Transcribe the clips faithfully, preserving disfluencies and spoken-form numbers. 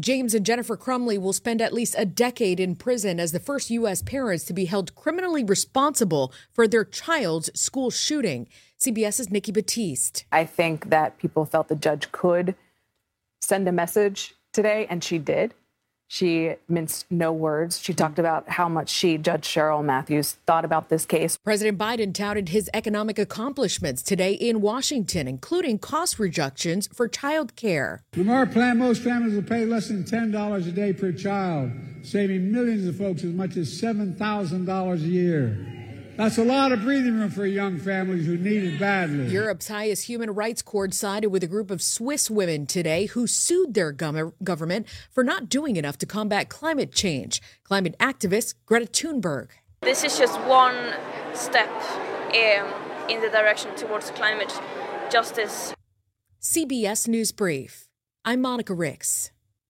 James and Jennifer Crumley will spend at least a decade in prison as the first U S parents to be held criminally responsible for their child's school shooting. CBS's Nikki Battiste. I think that people felt the judge could send a message today, and she did. She minced no words. She talked about how much she, Judge Cheryl Matthews, thought about this case. President Biden touted his economic accomplishments today in Washington, including cost reductions for child care. From our plan, most families will pay less than ten dollars a day per child, saving millions of folks as much as seven thousand dollars a year. That's a lot of breathing room for young families who need it badly. Europe's highest human rights court sided with a group of Swiss women today who sued their gov- government for not doing enough to combat climate change. Climate activist Greta Thunberg. This is just one step um, in the direction towards climate justice. C B S News Brief. I'm Monica Ricks.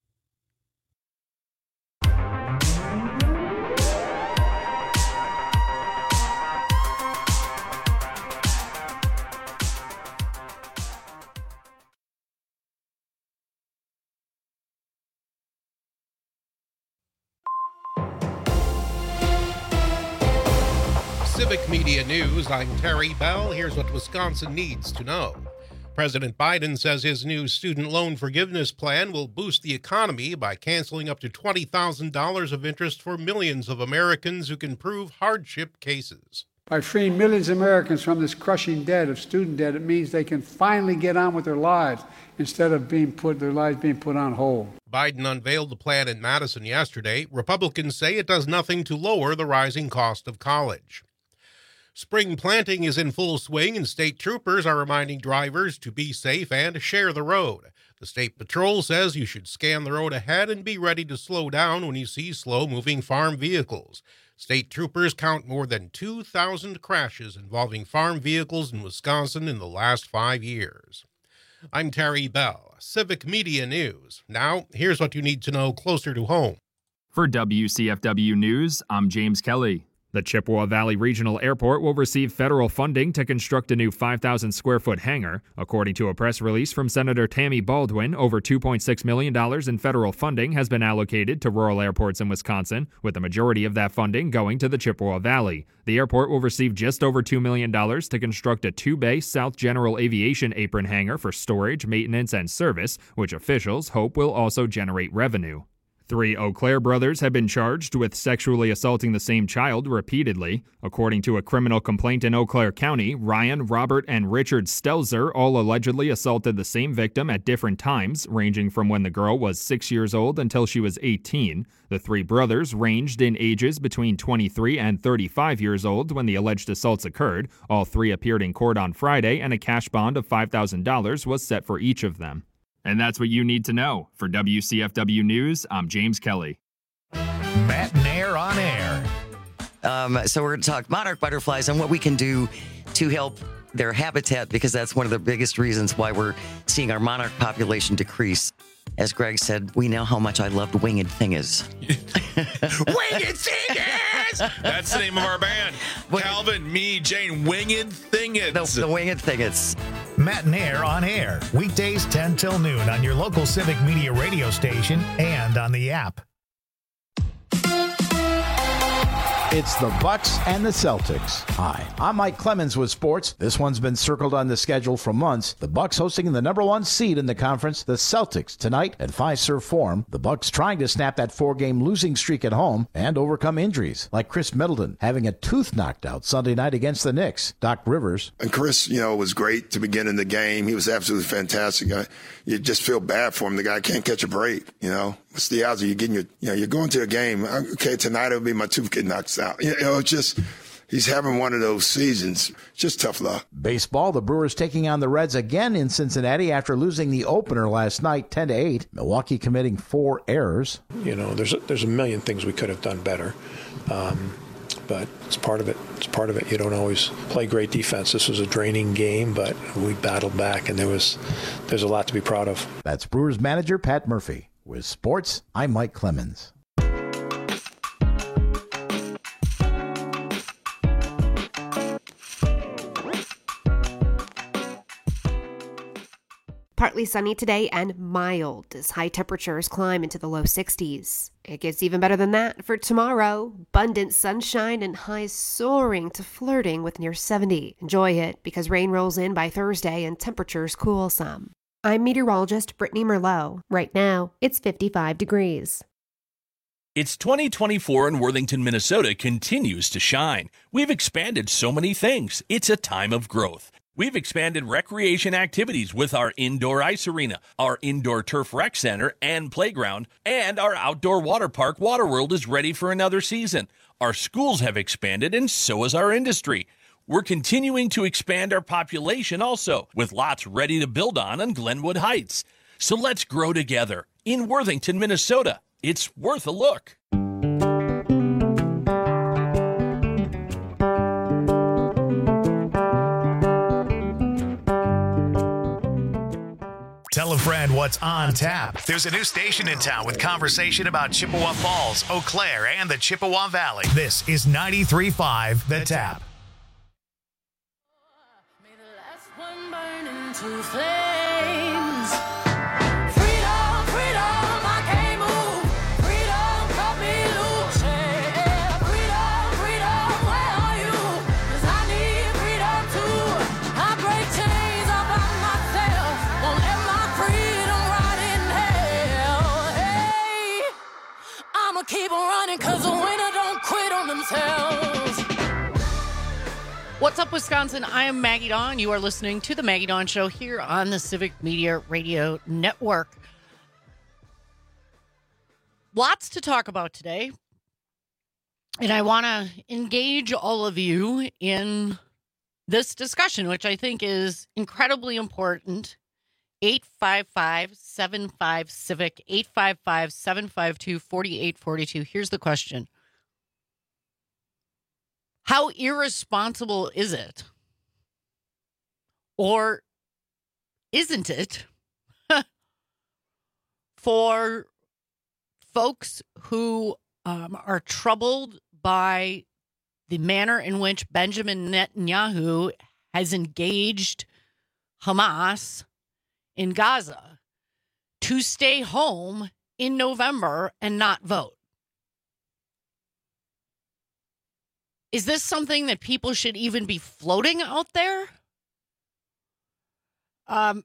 Civic Media News, I'm Terry Bell. Here's what Wisconsin needs to know. President Biden says his new student loan forgiveness plan will boost the economy by canceling up to twenty thousand dollars of interest for millions of Americans who can prove hardship cases. By freeing millions of Americans from this crushing debt of student debt, it means they can finally get on with their lives instead of being put their lives being put on hold. Biden unveiled the plan in Madison yesterday. Republicans say it does nothing to lower the rising cost of college. Spring planting is in full swing, and state troopers are reminding drivers to be safe and share the road. The State Patrol says you should scan the road ahead and be ready to slow down when you see slow-moving farm vehicles. State troopers count more than two thousand crashes involving farm vehicles in Wisconsin in the last five years. I'm Terry Bell, Civic Media News. Now, here's what you need to know closer to home. For W C F W News, I'm James Kelly. The Chippewa Valley Regional Airport will receive federal funding to construct a new five thousand square foot hangar. According to a press release from Senator Tammy Baldwin, over two point six million dollars in federal funding has been allocated to rural airports in Wisconsin, with the majority of that funding going to the Chippewa Valley. The airport will receive just over two million dollars to construct a two-bay South General Aviation apron hangar for storage, maintenance, and service, which officials hope will also generate revenue. Three Eau Claire brothers have been charged with sexually assaulting the same child repeatedly. According to a criminal complaint in Eau Claire County, Ryan, Robert, and Richard Stelzer all allegedly assaulted the same victim at different times, ranging from when the girl was six years old until she was eighteen. The three brothers ranged in ages between twenty-three and thirty-five years old when the alleged assaults occurred. All three appeared in court on Friday, and a cash bond of five thousand dollars was set for each of them. And that's what you need to know. For W C F W News, I'm James Kelly. Matt and Air on Air. Um, so we're going to talk monarch butterflies and what we can do to help their habitat, because that's one of the biggest reasons why we're seeing our monarch population decrease. As Greg said, we know how much I loved Winged Thingers. Winged Thingers! That's the name of our band. Calvin, me, Jane, Winged Thingers. The, the Winged Thingers. Matt and Air on Air. Weekdays ten till noon on your local Civic Media radio station and on the app. It's the Bucks and the Celtics. Hi, I'm Mike Clemens with sports. This one's been circled on the schedule for months. The Bucks hosting the number one seed in the conference, the Celtics, tonight at Fiserv Forum. The Bucks trying to snap that four-game losing streak at home and overcome injuries, like Chris Middleton having a tooth knocked out Sunday night against the Knicks. Doc Rivers. And Chris, you know, was great to begin in the game. He was absolutely fantastic. I, you just feel bad for him. The guy can't catch a break, you know. What's the odds of you getting your, you know, you're going to a game. Okay, tonight it'll be my tooth getting knocked out. You know, it's just, he's having one of those seasons. Just tough luck. Baseball, the Brewers taking on the Reds again in Cincinnati after losing the opener last night, ten to eight. Milwaukee committing four errors. You know, there's a, there's a million things we could have done better. Um, but it's part of it. It's part of it. You don't always play great defense. This was a draining game, but we battled back, and there was there's a lot to be proud of. That's Brewers manager Pat Murphy. With sports, I'm Mike Clemens. partly sunny today and mild as high temperatures climb into the low sixties. It gets even better than that for tomorrow. Abundant sunshine and highs soaring to flirting with near seventy. Enjoy it because rain rolls in by Thursday and temperatures cool some. I'm meteorologist Brittany Merlot. Right now, it's fifty-five degrees. It's twenty twenty-four and Worthington, Minnesota continues to shine. We've expanded so many things. It's a time of growth. We've expanded recreation activities with our indoor ice arena, our indoor turf rec center and playground, and our outdoor water park Waterworld is ready for another season. Our schools have expanded and so has our industry. We're continuing to expand our population also, with lots ready to build on on Glenwood Heights. So let's grow together in Worthington, Minnesota. It's worth a look. Tell a friend what's on tap. There's a new station in town with conversation about Chippewa Falls, Eau Claire, and the Chippewa Valley. This is ninety-three point five The Tap. May the last one burn into flames. Freedom, freedom, I can't move. Freedom, cut me loose. Yeah. Freedom, freedom, where are you? 'Cause I need freedom too. I break chains all by myself. Won't let my freedom rot in hell. Hey, I'ma keep on running 'cause the winner don't quit on themselves. What's up, Wisconsin? I am Maggie Dawn. You are listening to The Maggie Dawn Show here on the Civic Media Radio Network. Lots to talk about today. And I want to engage all of you in this discussion, which I think is incredibly important. eight five five, seven five, CIVIC, eight five five, seven five two, four eight four two. Here's the question. How irresponsible is it? Or isn't it for folks who um, are troubled by the manner in which Benjamin Netanyahu has engaged Hamas in Gaza to stay home in November and not vote? Is this something that people should even be floating out there? Um,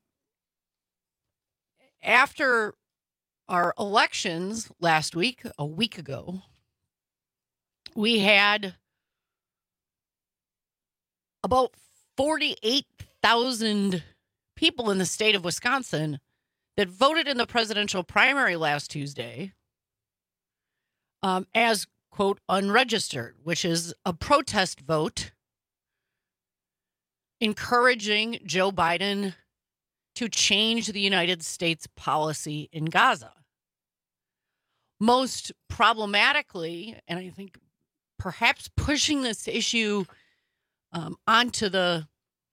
after our elections last week, a week ago, we had about forty-eight thousand people in the state of Wisconsin that voted in the presidential primary last Tuesday um, as quote, unregistered, which is a protest vote encouraging Joe Biden to change the United States policy in Gaza. Most problematically, and I think perhaps pushing this issue um, onto the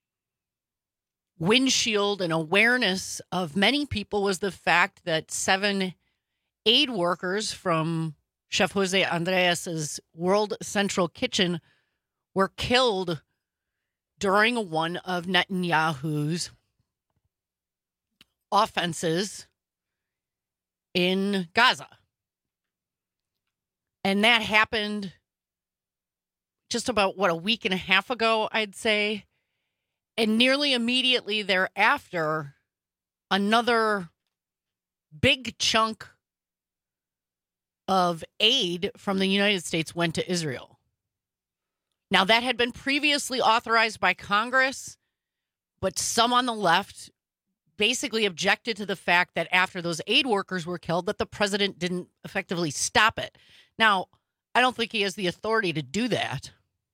windshield and awareness of many people, was the fact that seven aid workers from Chef Jose Andreas's World Central Kitchen were killed during one of Netanyahu's offenses in Gaza. And that happened just about, what, a week and a half ago, I'd say. And nearly immediately thereafter, another big chunk of aid from the United States went to Israel. Now, that had been previously authorized by Congress, but some on the left basically objected to the fact that after those aid workers were killed, that the president didn't effectively stop it. Now, I don't think he has the authority to do that.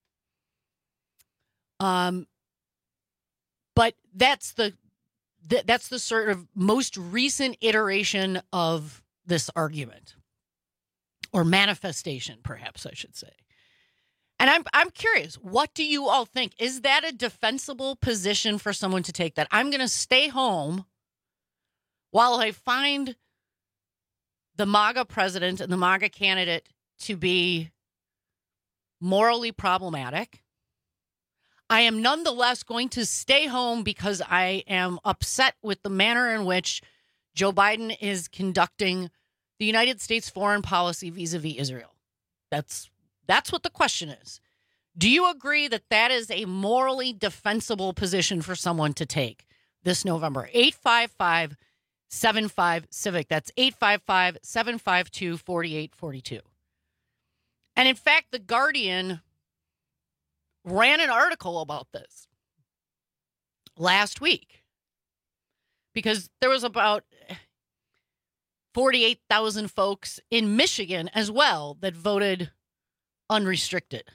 Um, but that's the th- that's the sort of most recent iteration of this argument. Or manifestation, perhaps I should say. And I'm I'm curious, what do you all think? Is that a defensible position for someone to take, that I'm going to stay home while I find the MAGA president and the MAGA candidate to be morally problematic? I am nonetheless going to stay home because I am upset with the manner in which Joe Biden is conducting the United States foreign policy vis-a-vis Israel. That's that's what the question is. Do you agree that that is a morally defensible position for someone to take this November? eight five five, seven five, civic. That's eight five five, seven five two, four eight four two. And in fact, The Guardian ran an article about this last week because there was about forty-eight thousand folks in Michigan as well that voted unrestricted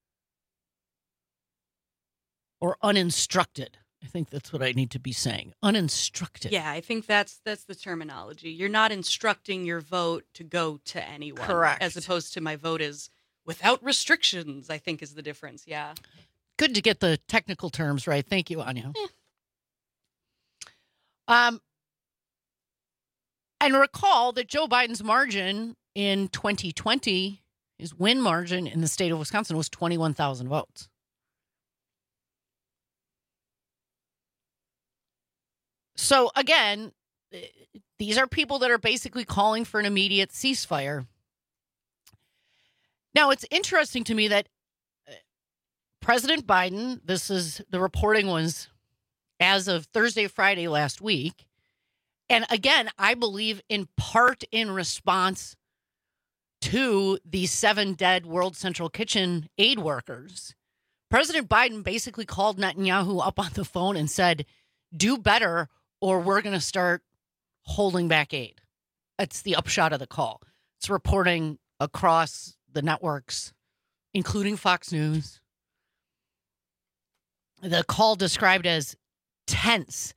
or uninstructed. I think that's what I need to be saying. Uninstructed. Yeah, I think that's that's the terminology. You're not instructing your vote to go to anyone. Correct. As opposed to my vote is without restrictions, I think is the difference. Yeah. Good to get the technical terms right. Thank you, Anya. Eh. Um, and recall that Joe Biden's margin in twenty twenty, his win margin in the state of Wisconsin was twenty-one thousand votes. So again, these are people that are basically calling for an immediate ceasefire. Now, it's interesting to me that President Biden, this is the reporting was as of Thursday, Friday last week. And again, I believe in part in response to the seven dead World Central Kitchen aid workers. President Biden basically called Netanyahu up on the phone and said, do better or we're going to start holding back aid. That's the upshot of the call. It's reporting across the networks, including Fox News. The call described as tense.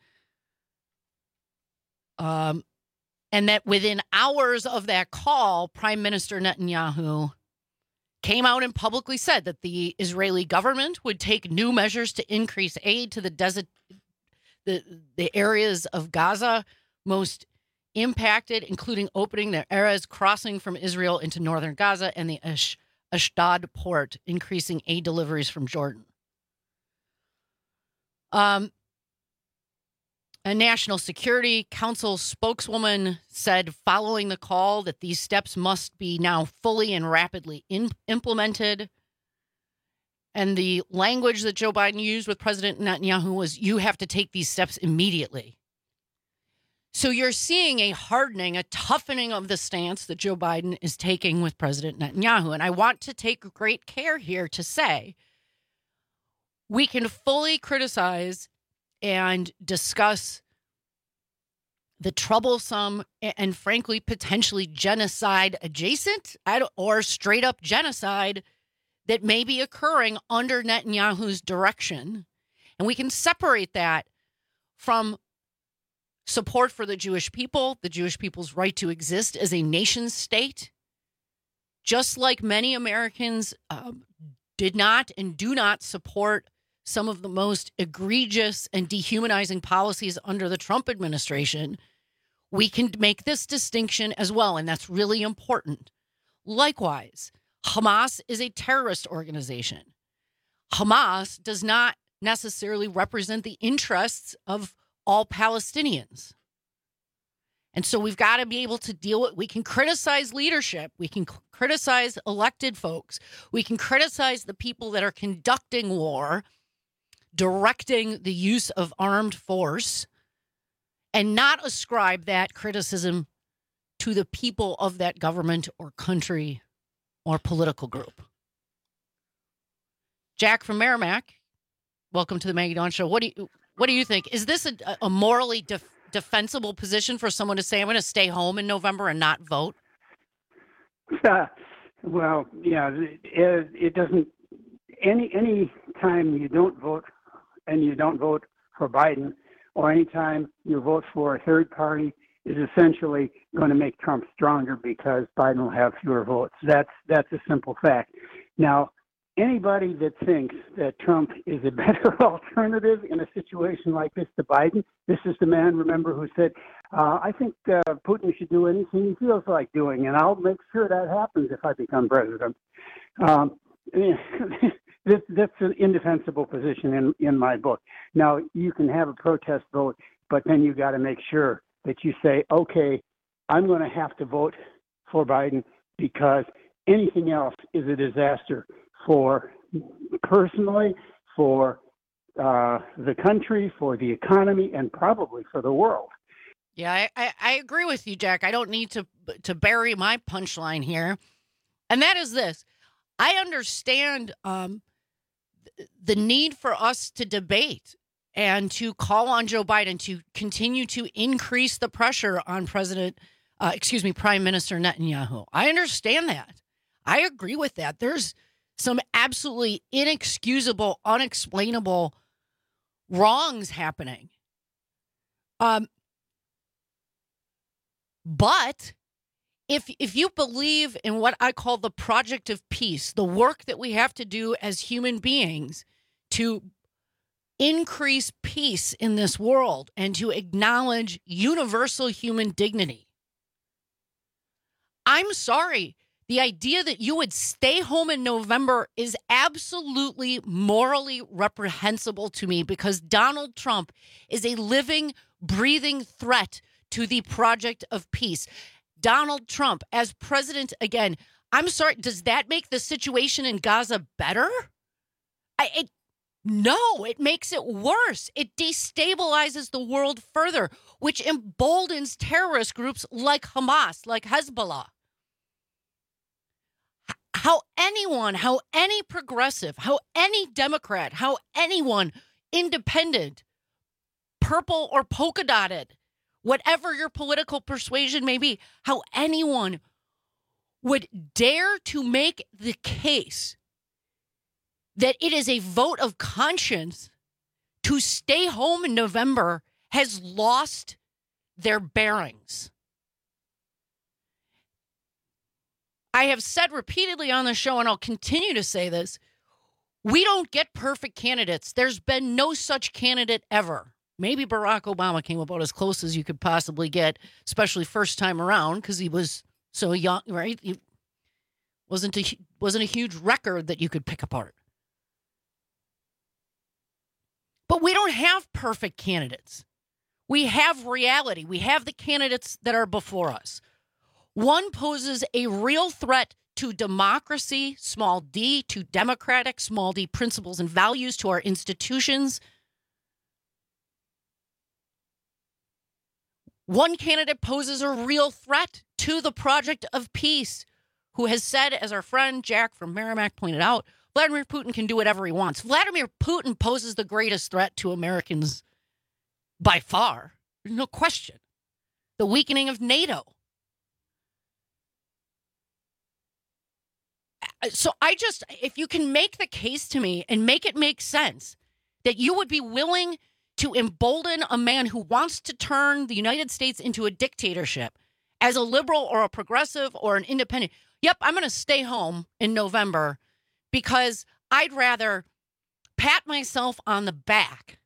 Um, and that within hours of that call, Prime Minister Netanyahu came out and publicly said that the Israeli government would take new measures to increase aid to the desert, the, the areas of Gaza most impacted, including opening the Erez crossing from Israel into northern Gaza and the Ash- Ashdod port, increasing aid deliveries from Jordan. Um, a National Security Council spokeswoman said following the call that these steps must be now fully and rapidly in- implemented. And the language that Joe Biden used with President Netanyahu was, you have to take these steps immediately. So you're seeing a hardening, a toughening of the stance that Joe Biden is taking with President Netanyahu. And I want to take great care here to say we can fully criticize and discuss the troublesome and, frankly, potentially genocide adjacent or straight up genocide that may be occurring under Netanyahu's direction. And we can separate that from support for the Jewish people, the Jewish people's right to exist as a nation state, just like many Americans um, did not and do not support some of the most egregious and dehumanizing policies under the Trump administration. We can make this distinction as well, and that's really important. Likewise, Hamas is a terrorist organization. Hamas does not necessarily represent the interests of all Palestinians. And so we've got to be able to deal with, we can criticize leadership. We can c- criticize elected folks. We can criticize the people that are conducting war, directing the use of armed force, and not ascribe that criticism to the people of that government or country or political group. Jack from Merrimack, welcome to the Maggie Dawn Show. What do you what do you think? Is this a, a morally def, defensible position for someone to say, I'm going to stay home in November and not vote? Uh, well, yeah, it, it doesn't. Any any time you don't vote and you don't vote for Biden, or any time you vote for a third party, is essentially going to make Trump stronger because Biden will have fewer votes. That's that's a simple fact. Now, anybody that thinks that Trump is a better alternative in a situation like this to Biden, this is the man, remember, who said, uh, I think uh, Putin should do anything he feels like doing, and I'll make sure that happens if I become president. Um, this, that's an indefensible position in, in my book. Now, you can have a protest vote, but then you got to make sure that you say, okay, I'm going to have to vote for Biden because anything else is a disaster for personally, for uh, the country, for the economy, and probably for the world. Yeah, I, I, I agree with you, Jack. I don't need to to bury my punchline here. And that is this. I understand um, the need for us to debate and to call on Joe Biden to continue to increase the pressure on President, uh, excuse me, Prime Minister Netanyahu. I understand that. I agree with that. There's some absolutely inexcusable, unexplainable wrongs happening. Um, but if if you believe in what I call the project of peace, the work that we have to do as human beings to increase peace in this world and to acknowledge universal human dignity, I'm sorry. The idea that you would stay home in November is absolutely morally reprehensible to me because Donald Trump is a living, breathing threat to the project of peace. Donald Trump as president again. I'm sorry. Does that make the situation in Gaza better? I, it, no, it makes it worse. It destabilizes the world further, which emboldens terrorist groups like Hamas, like Hezbollah. How anyone, how any progressive, how any Democrat, how anyone independent, purple or polka dotted, whatever your political persuasion may be, how anyone would dare to make the case that it is a vote of conscience to stay home in November has lost their bearings. I have said repeatedly on the show, and I'll continue to say this, we don't get perfect candidates. There's been no such candidate ever. Maybe Barack Obama came about as close as you could possibly get, especially first time around, because he was so young, right? It wasn't a, wasn't a huge record that you could pick apart. But we don't have perfect candidates. We have reality. We have the candidates that are before us. One poses a real threat to democracy, small d, to democratic, small d, principles and values, to our institutions. One candidate poses a real threat to the project of peace, who has said, as our friend Jack from Merrimack pointed out, Vladimir Putin can do whatever he wants. Vladimir Putin poses the greatest threat to Americans by far. There's no question. The weakening of NATO. So I just, if you can make the case to me and make it make sense that you would be willing to embolden a man who wants to turn the United States into a dictatorship as a liberal or a progressive or an independent, yep, I'm going to stay home in November because I'd rather pat myself on the back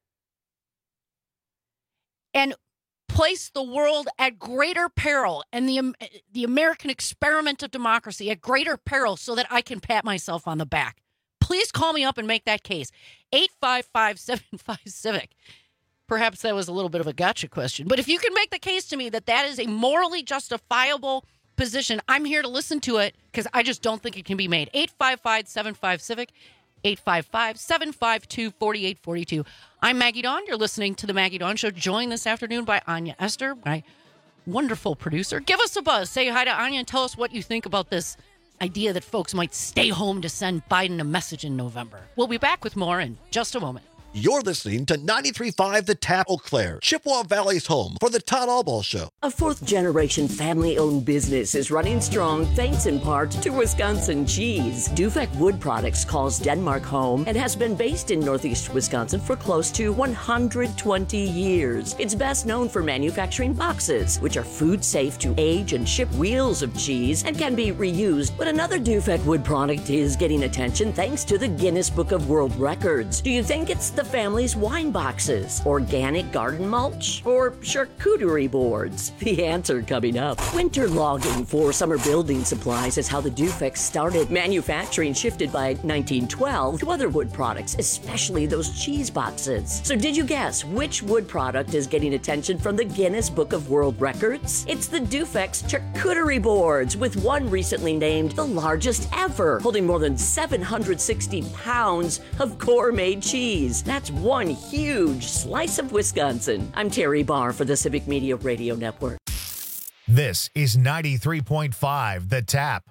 and place the world at greater peril and the the American experiment of democracy at greater peril so that I can pat myself on the back. Please call me up and make that case. eight five five, seven five, CIVIC. Perhaps that was a little bit of a gotcha question. But if you can make the case to me that that is a morally justifiable position, I'm here to listen to it because I just don't think it can be made. eight five five, seven five, CIVIC. eight five five, seven five two, four eight four two. I'm Maggie Dawn. You're listening to The Maggie Dawn Show, joined this afternoon by Anya Esther, my wonderful producer. Give us a buzz. Say hi to Anya and tell us what you think about this idea that folks might stay home to send Biden a message in November. We'll be back with more in just a moment. You're listening to ninety-three point five The Tap, Eau Claire, Chippewa Valley's home for the Todd Albaugh Show. A fourth-generation family-owned business is running strong thanks in part to Wisconsin cheese. Dufek Wood Products calls Denmark home and has been based in Northeast Wisconsin for close to one hundred twenty years. It's best known for manufacturing boxes, which are food-safe to age and ship wheels of cheese and can be reused. But another Dufek Wood product is getting attention thanks to the Guinness Book of World Records. Do you think it's the family's wine boxes, organic garden mulch, or charcuterie boards? The answer coming up. Winter logging for summer building supplies is how the Dufex started. Manufacturing shifted by nineteen twelve to other wood products, especially those cheese boxes. So did you guess which wood product is getting attention from the Guinness Book of World Records? It's the Dufex charcuterie boards, with one recently named the largest ever, holding more than seven hundred sixty pounds of gourmet cheese. That's one huge slice of Wisconsin. I'm Terry Barr for the Civic Media Radio Network. This is ninety-three point five The Tap.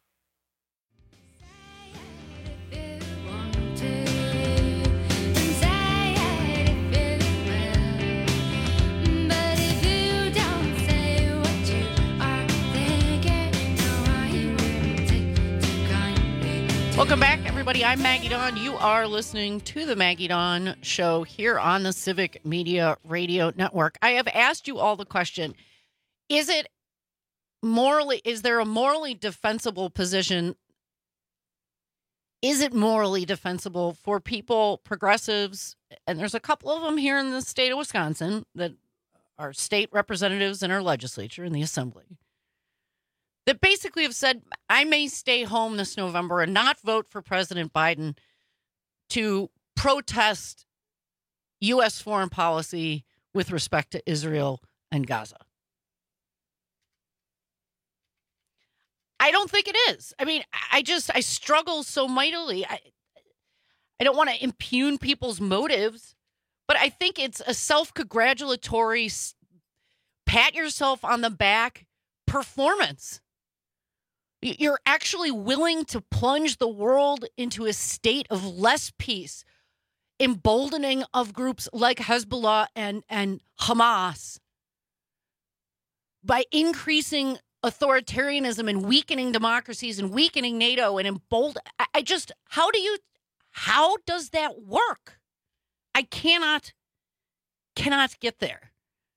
Welcome back, everybody. I'm Maggie Dawn. You are listening to the Maggie Dawn Show here on the Civic Media Radio Network. I have asked you all the question, is it morally, is there a morally defensible position? Is it morally defensible for people, progressives, and there's a couple of them here in the state of Wisconsin that are state representatives in our legislature, in the assembly, that basically have said, I may stay home this November and not vote for President Biden to protest U S foreign policy with respect to Israel and Gaza. I don't think it is. I mean, I just, I struggle so mightily. I, I don't want to impugn people's motives, but I think it's a self-congratulatory, pat yourself on the back performance. You're actually willing to plunge the world into a state of less peace, emboldening of groups like Hezbollah and, and Hamas by increasing authoritarianism and weakening democracies and weakening NATO and embolden. I, I just, how do you, how does that work? I cannot, cannot get there.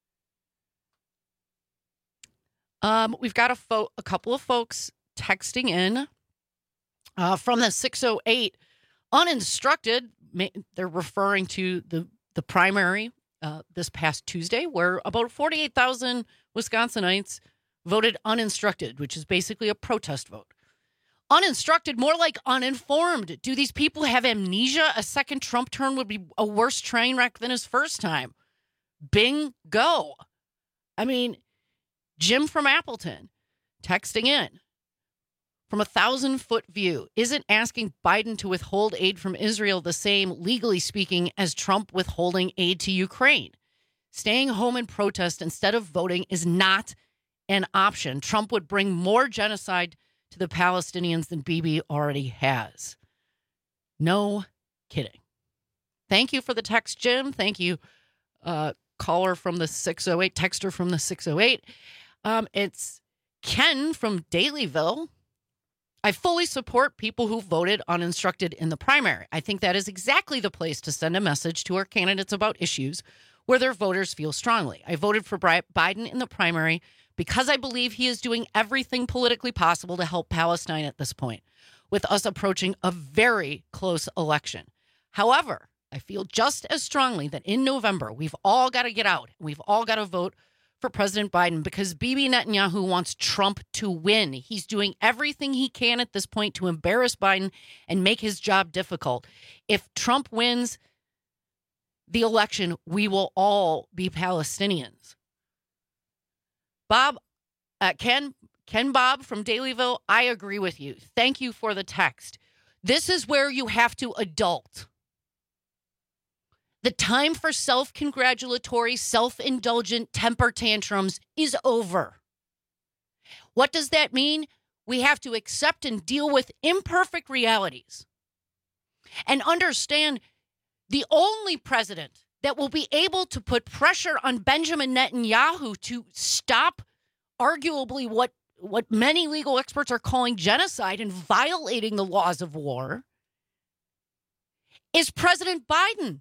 Um, we've got a, fo- a couple of folks texting in uh, from the six oh eight, uninstructed. They're referring to the, the primary uh, this past Tuesday, where about forty-eight thousand Wisconsinites voted uninstructed, which is basically a protest vote. Uninstructed, more like uninformed. Do these people have amnesia? A second Trump term would be a worse train wreck than his first time. Bingo. I mean, Jim from Appleton texting in. From a thousand-foot view, isn't asking Biden to withhold aid from Israel the same, legally speaking, as Trump withholding aid to Ukraine? Staying home and protest instead of voting is not an option. Trump would bring more genocide to the Palestinians than Bibi already has. No kidding. Thank you for the text, Jim. Thank you, uh, caller from the six oh eight, texter from the six oh eight. Um, it's Ken from Dalyville. I fully support people who voted uninstructed in the primary. I think that is exactly the place to send a message to our candidates about issues where their voters feel strongly. I voted for Biden in the primary because I believe he is doing everything politically possible to help Palestine at this point, with us approaching a very close election. However, I feel just as strongly that in November, we've all got to get out. We've all got to vote for President Biden because Bibi Netanyahu wants Trump to win. He's doing everything he can at this point to embarrass Biden and make his job difficult. If Trump wins the election, we will all be Palestinians. Bob, uh, Ken, Ken Bob from Dalyville, I agree with you. Thank you for the text. This is where you have to adult. The time for self-congratulatory, self-indulgent temper tantrums is over. What does that mean? We have to accept and deal with imperfect realities and understand the only president that will be able to put pressure on Benjamin Netanyahu to stop arguably what, what many legal experts are calling genocide and violating the laws of war is President Biden.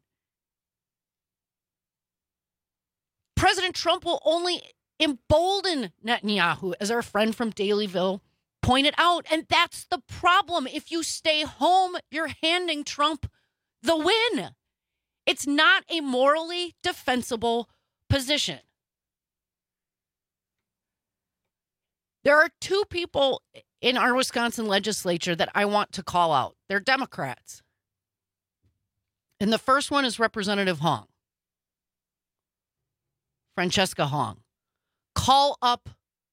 President Trump will only embolden Netanyahu, as our friend from Dalyville pointed out. And that's the problem. If you stay home, you're handing Trump the win. It's not a morally defensible position. There are two people in our Wisconsin legislature that I want to call out. They're Democrats. And the first one is Representative Hong. Francesca Hong. Call up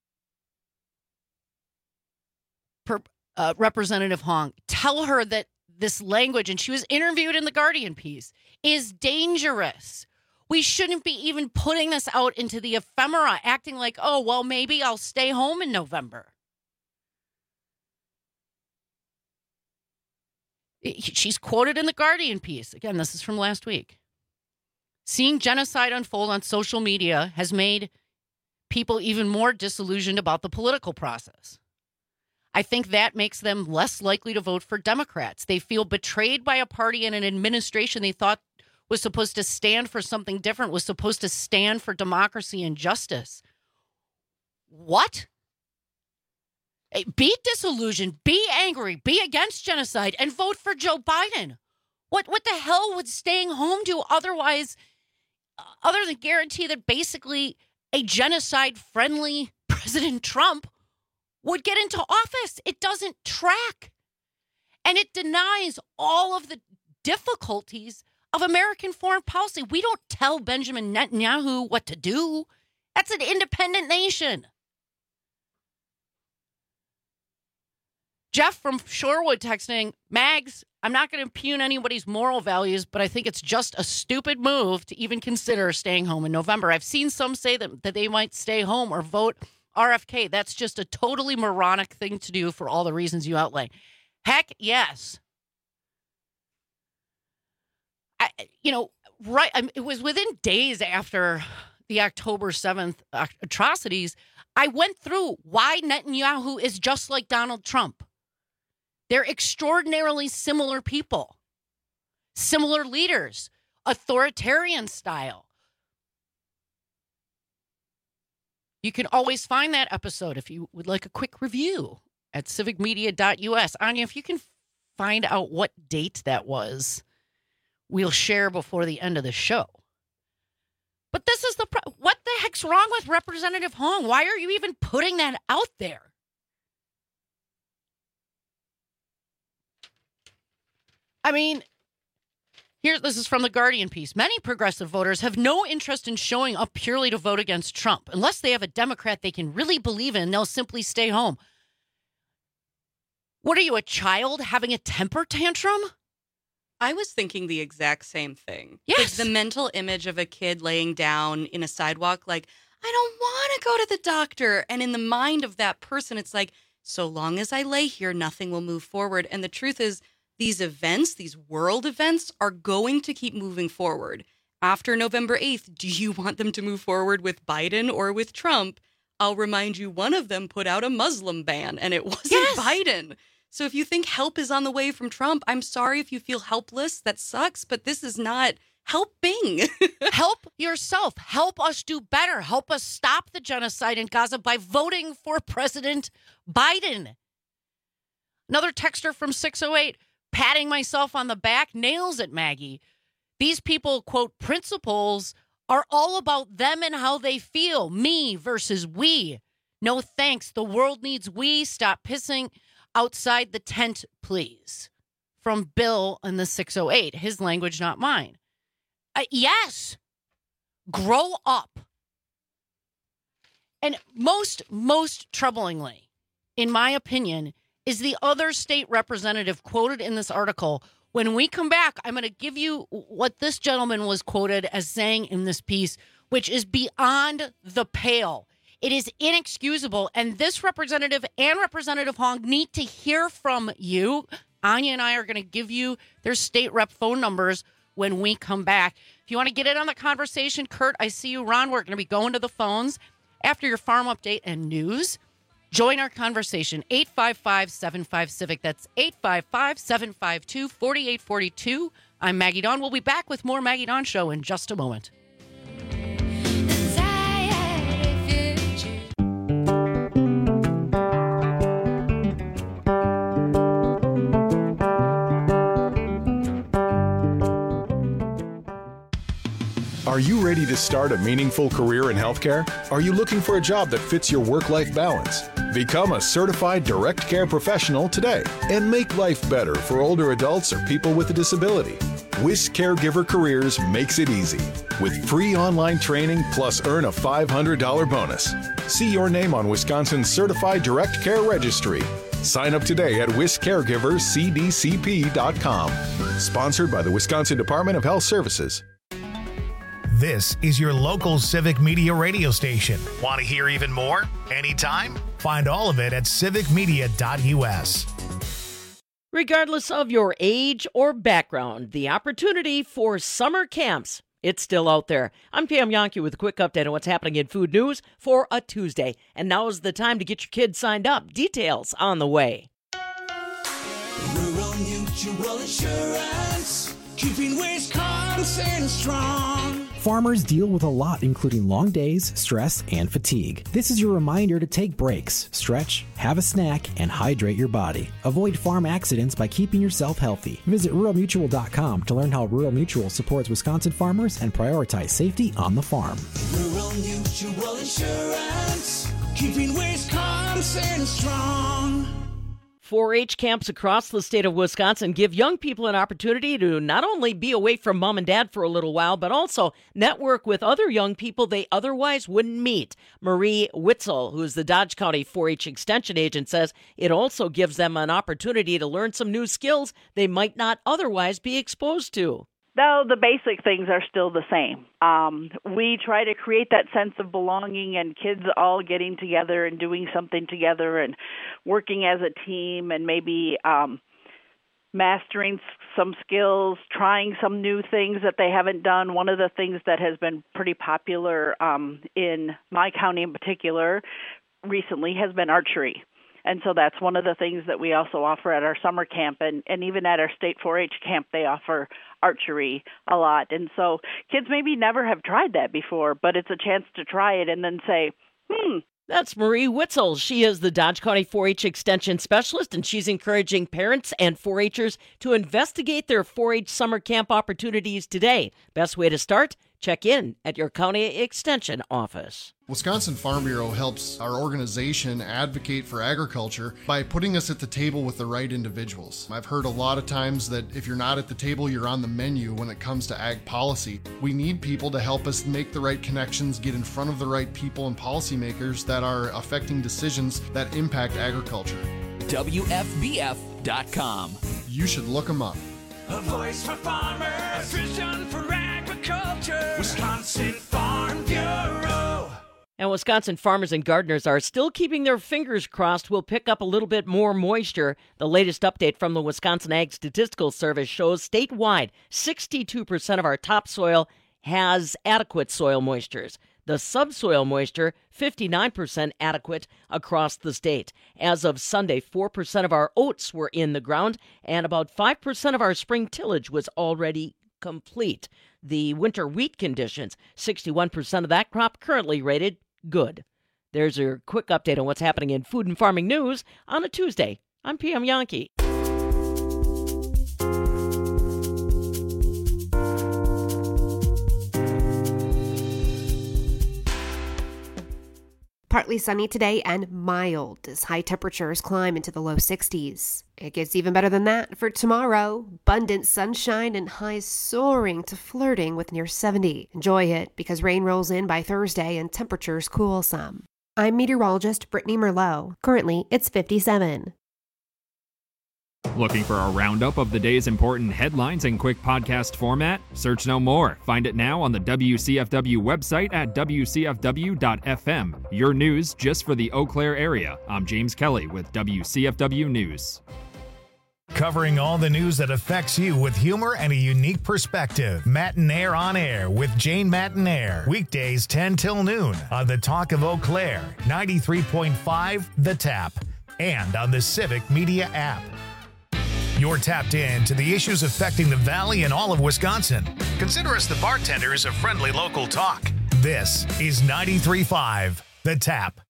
per, uh, Representative Hong. Tell her that this language, and she was interviewed in the Guardian piece, is dangerous. We shouldn't be even putting this out into the ephemera, acting like, oh, well, maybe I'll stay home in November. She's quoted in the Guardian piece. Again, this is from last week. Seeing genocide unfold on social media has made people even more disillusioned about the political process. I think that makes them less likely to vote for Democrats. They feel betrayed by a party and an administration they thought was supposed to stand for something different, was supposed to stand for democracy and justice. What? Be disillusioned, be angry, be against genocide, and vote for Joe Biden. What what the hell would staying home do otherwise, other than guarantee that basically a genocide-friendly President Trump would get into office? It doesn't track. And it denies all of the difficulties of American foreign policy. We don't tell Benjamin Netanyahu what to do. That's an independent nation. Jeff from Shorewood texting, Mags, I'm not going to impugn anybody's moral values, but I think it's just a stupid move to even consider staying home in November. I've seen some say that, that they might stay home or vote R F K. That's just a totally moronic thing to do for all the reasons you outlined. Heck, yes. I, you know, right. I mean, it was within days after the October seventh atrocities, I went through why Netanyahu is just like Donald Trump. They're extraordinarily similar people, similar leaders, authoritarian style. You can always find that episode if you would like a quick review at civic media dot U S. Anya, if you can find out what date that was, we'll share before the end of the show. But this is the pro- what the heck's wrong with Representative Hong? Why are you even putting that out there? I mean, here, this is from the Guardian piece. Many progressive voters have no interest in showing up purely to vote against Trump. Unless they have a Democrat they can really believe in, they'll simply stay home. What are you, a child having a temper tantrum? I was thinking the exact same thing. Yes. Like the mental image of a kid laying down in a sidewalk, like, I don't want to go to the doctor. And in the mind of that person, it's like, so long as I lay here, nothing will move forward. And the truth is, these events, these world events, are going to keep moving forward. After November eighth, do you want them to move forward with Biden or with Trump? I'll remind you, one of them put out a Muslim ban, and it wasn't yes. Biden. So if you think help is on the way from Trump, I'm sorry if you feel helpless. That sucks, but this is not helping. Help yourself. Help us do better. Help us stop the genocide in Gaza by voting for President Biden. Another texter from six oh eight, patting myself on the back, nails it, Maggie. These people, quote, principles are all about them and how they feel. Me versus we. No thanks. The world needs we. Stop pissing outside the tent, please. From Bill in the six oh eight. His language, not mine. Uh, yes. Grow up. And most, most troublingly, in my opinion, is the other state representative quoted in this article. When we come back, I'm going to give you what this gentleman was quoted as saying in this piece, which is beyond the pale. It is inexcusable. And this representative and Representative Hong need to hear from you. Anya and I are going to give you their state rep phone numbers when we come back. If you want to get in on the conversation, Kurt, I see you, Ron. We're going to be going to the phones after your farm update and news. Join our conversation, eight five five, seven five, CIVIC. That's eight five five, seven five two, four eight four two. I'm Maggie Dawn. We'll be back with more Maggie Dawn Show in just a moment. Are you ready to start a meaningful career in healthcare? Are you looking for a job that fits your work-life balance? Become a certified direct care professional today and make life better for older adults or people with a disability. Wisc Caregiver Careers makes it easy with free online training plus earn a five hundred dollars bonus. See your name on Wisconsin's Certified Direct Care Registry. Sign up today at wisc caregivers c d c p dot com. Sponsored by the Wisconsin Department of Health Services. This is your local Civic Media radio station. Want to hear even more? Anytime? Find all of it at civic media dot u s. Regardless of your age or background, the opportunity for summer camps, it's still out there. I'm Pam Yankee with a quick update on what's happening in food news for a Tuesday. And now is the time to get your kids signed up. Details on the way. Rural Mutual Insurance, keeping Wisconsin strong. Farmers deal with a lot, including long days, stress, and fatigue. This is your reminder to take breaks, stretch, have a snack, and hydrate your body. Avoid farm accidents by keeping yourself healthy. Visit rural mutual dot com to learn how Rural Mutual supports Wisconsin farmers and prioritize safety on the farm. Rural Mutual Insurance, keeping Wisconsin strong. four H camps across the state of Wisconsin give young people an opportunity to not only be away from mom and dad for a little while, but also network with other young people they otherwise wouldn't meet. Marie Witzel, who's the Dodge County four H Extension agent, says it also gives them an opportunity to learn some new skills they might not otherwise be exposed to. Though the basic things are still the same. Um, we try to create that sense of belonging and kids all getting together and doing something together and working as a team and maybe um, mastering some skills, trying some new things that they haven't done. One of the things that has been pretty popular um, in my county in particular recently has been archery. And so that's one of the things that we also offer at our summer camp. And, and even at our state four H camp, they offer archery a lot. And so kids maybe never have tried that before, but it's a chance to try it and then say, hmm. That's Marie Witzel. She is the Dodge County four H Extension Specialist, and she's encouraging parents and four H'ers to investigate their four H summer camp opportunities today. Best way to start? Check in at your county extension office. Wisconsin Farm Bureau helps our organization advocate for agriculture by putting us at the table with the right individuals. I've heard a lot of times that if you're not at the table, you're on the menu when it comes to ag policy. We need people to help us make the right connections, get in front of the right people and policymakers that are affecting decisions that impact agriculture. W F B F dot com. You should look them up. A voice for farmers, a vision for agriculture, Wisconsin Farm Bureau. And Wisconsin farmers and gardeners are still keeping their fingers crossed we'll pick up a little bit more moisture. The latest update from the Wisconsin Ag Statistical Service shows statewide sixty-two percent of our topsoil has adequate soil moistures. The subsoil moisture, fifty-nine percent adequate across the state. As of Sunday, four percent of our oats were in the ground, and about five percent of our spring tillage was already complete. The winter wheat conditions, sixty-one percent of that crop currently rated good. There's your quick update on what's happening in food and farming news on a Tuesday. I'm Pam Yankee. Partly sunny today and mild as high temperatures climb into the low sixties. It gets even better than that for tomorrow. Abundant sunshine and highs soaring to flirting with near seventy. Enjoy it because rain rolls in by Thursday and temperatures cool some. I'm meteorologist Brittany Merlot. Currently, it's fifty-seven. Looking for a roundup of the day's important headlines in quick podcast format? Search no more. Find it now on the W C F W website at w c f w dot f m. Your news just for the Eau Claire area. I'm James Kelly with W C F W News. Covering all the news that affects you with humor and a unique perspective. Matinaire on Air with Jane Matinaire. Weekdays ten till noon on the Talk of Eau Claire, ninety-three point five The Tap, and on the Civic Media app. You're tapped in to the issues affecting the Valley and all of Wisconsin. Consider us the bartenders of friendly local talk. This is ninety-three point five The Tap.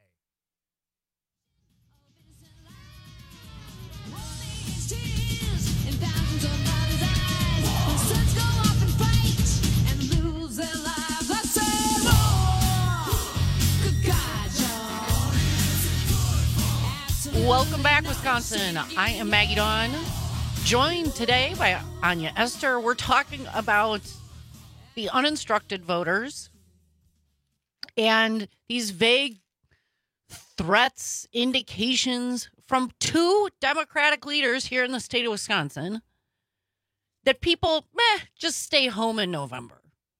Suns go off and fight and lose their lives. Welcome back, Wisconsin. I am Maggie Dawn, joined today by Anya Esther. We're talking about the uninstructed voters and these vague threats, indications from two Democratic leaders here in the state of Wisconsin that people, meh, just stay home in November.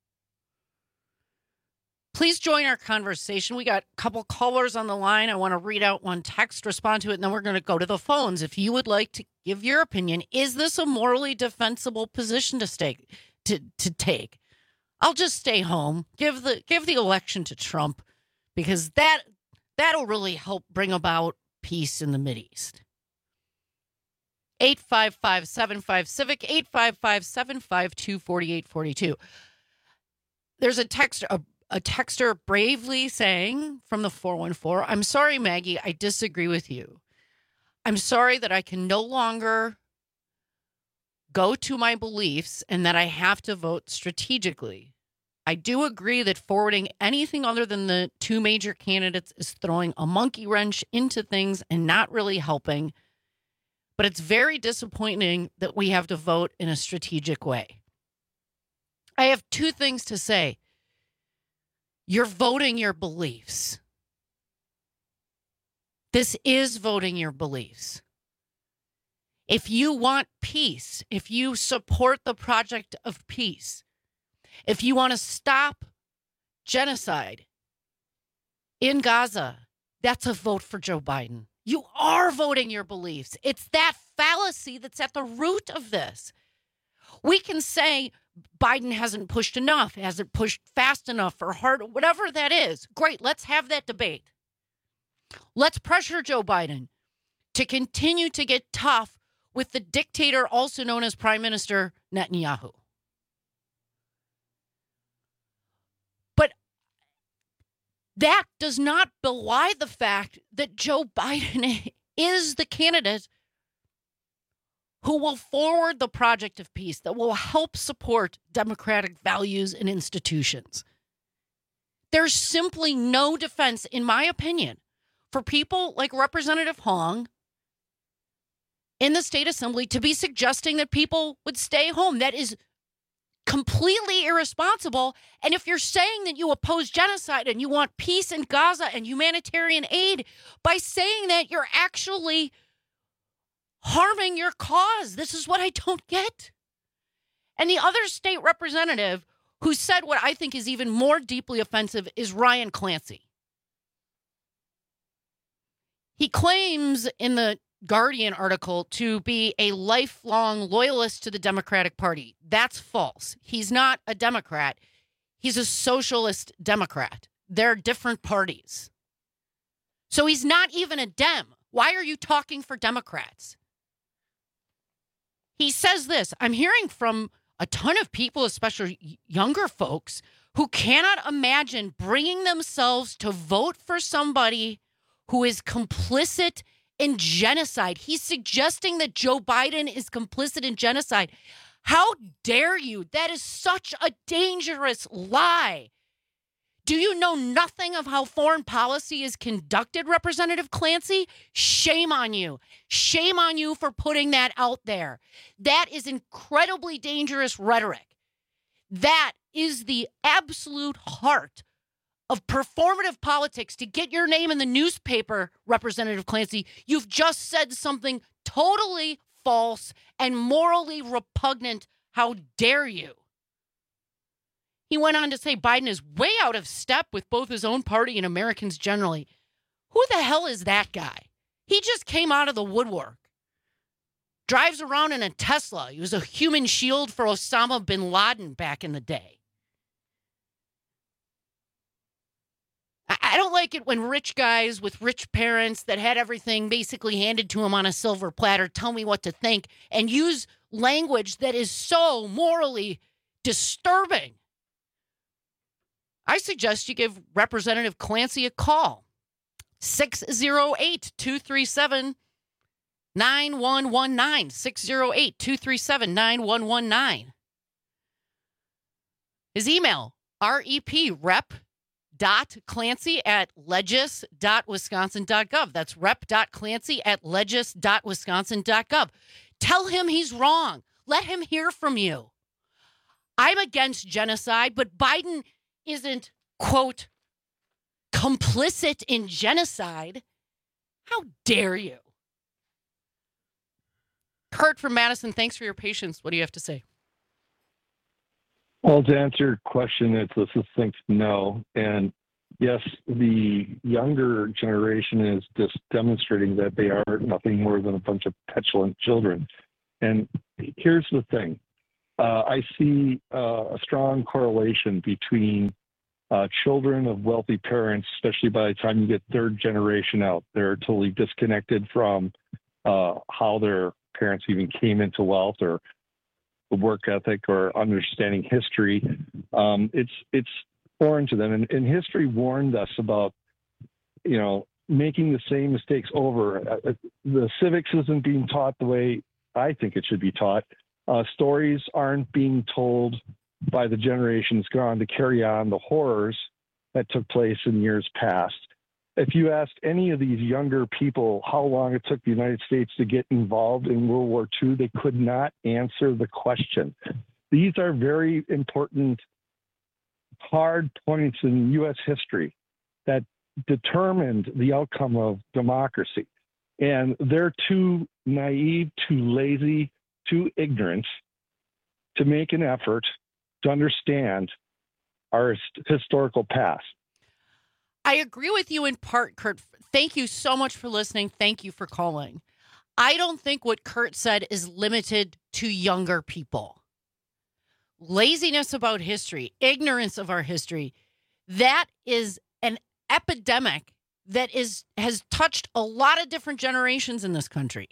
Please join our conversation. We got a couple callers on the line. I want to read out one text, respond to it, and then we're going to go to the phones. If you would like to give your opinion, is this a morally defensible position to stay, to, to take? I'll just stay home. Give the give the election to Trump, because that that'll really help bring about peace in the Mideast. eight five five, seven five, civic, eight five five, seven five two, four eight four two. There's a text a A texter bravely saying from the four one four, I'm sorry, Maggie, I disagree with you. I'm sorry that I can no longer go to my beliefs and that I have to vote strategically. I do agree that forwarding anything other than the two major candidates is throwing a monkey wrench into things and not really helping. But it's very disappointing that we have to vote in a strategic way. I have two things to say. You're voting your beliefs. This is voting your beliefs. If you want peace, if you support the project of peace, if you want to stop genocide in Gaza, that's a vote for Joe Biden. You are voting your beliefs. It's that fallacy that's at the root of this. We can say Biden hasn't pushed enough, hasn't pushed fast enough or hard, whatever that is. Great, let's have that debate. Let's pressure Joe Biden to continue to get tough with the dictator also known as Prime Minister Netanyahu. But that does not belie the fact that Joe Biden is the candidate who will forward the project of peace, that will help support democratic values and institutions. There's simply no defense, in my opinion, for people like Representative Hong in the state assembly to be suggesting that people would stay home. That is completely irresponsible. And if you're saying that you oppose genocide and you want peace in Gaza and humanitarian aid, by saying that, you're actually harming your cause. This is what I don't get. And the other state representative who said what I think is even more deeply offensive is Ryan Clancy. He claims in the Guardian article to be a lifelong loyalist to the Democratic Party. That's false. He's not a Democrat. He's a socialist Democrat. They're different parties. So he's not even a Dem. Why are you talking for Democrats? He says this, I'm hearing from a ton of people, especially younger folks, who cannot imagine bringing themselves to vote for somebody who is complicit in genocide. He's suggesting that Joe Biden is complicit in genocide. How dare you? That is such a dangerous lie. Do you know nothing of how foreign policy is conducted, Representative Clancy? Shame on you. Shame on you for putting that out there. That is incredibly dangerous rhetoric. That is the absolute heart of performative politics to get your name in the newspaper, Representative Clancy. You've just said something totally false and morally repugnant. How dare you? He went on to say Biden is way out of step with both his own party and Americans generally. Who the hell is that guy? He just came out of the woodwork. Drives around in a Tesla. He was a human shield for Osama bin Laden back in the day. I don't like it when rich guys with rich parents that had everything basically handed to them on a silver platter tell me what to think and use language that is so morally disturbing. I suggest you give Representative Clancy a call. six oh eight, two three seven, nine one one nine. six oh eight, two three seven, nine one one nine. His email, R E P, rep, rep.clancy at legis dot wisconsin dot gov. That's rep.clancy at legis dot wisconsin dot gov. Tell him he's wrong. Let him hear from you. I'm against genocide, but Biden isn't, quote, complicit in genocide. How dare you? Kurt from Madison, thanks for your patience. What do you have to say? Well, to answer your question, it's a succinct no. And yes, the younger generation is just demonstrating that they are nothing more than a bunch of petulant children. And here's the thing. Uh, I see uh, a strong correlation between uh, children of wealthy parents, especially by the time you get third generation out. They're totally disconnected from uh, how their parents even came into wealth or the work ethic or understanding history. Um, it's it's foreign to them. And, and history warned us about, you know, making the same mistakes over. Uh, the civics isn't being taught the way I think it should be taught. Uh, stories aren't being told by the generations gone to carry on the horrors that took place in years past. If you asked any of these younger people how long it took the United States to get involved in World War Two, they could not answer the question. These are very important, hard points in U S history that determined the outcome of democracy. And they're too naive, too lazy, too ignorant to make an effort to understand our historical past. I agree with you in part, Kurt. Thank you so much for listening. Thank you for calling. I don't think what Kurt said is limited to younger people. Laziness about history, ignorance of our history, that is an epidemic that is has touched a lot of different generations in this country.